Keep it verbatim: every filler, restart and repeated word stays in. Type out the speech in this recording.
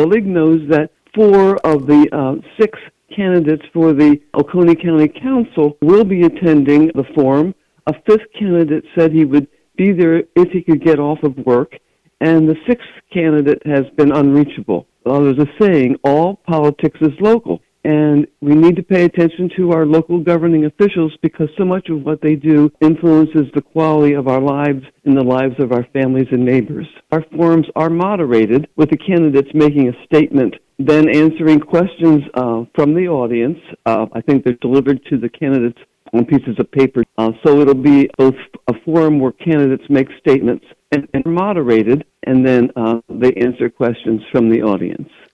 colleague knows that four of the uh, six candidates for the Oconee County Council will be attending the forum. A fifth candidate said he would be there if he could get off of work, and the sixth candidate has been unreachable. Well, there's a saying, all politics is local, and we need to pay attention to our local governing officials because so much of what they do influences the quality of our lives and the lives of our families and neighbors. Our forums are moderated with the candidates making a statement, then answering questions uh, from the audience. Uh, I think they're delivered to the candidates on pieces of paper. Uh, so it'll be both a forum where candidates make statements and, and moderated, and then uh, they answer questions from the audience.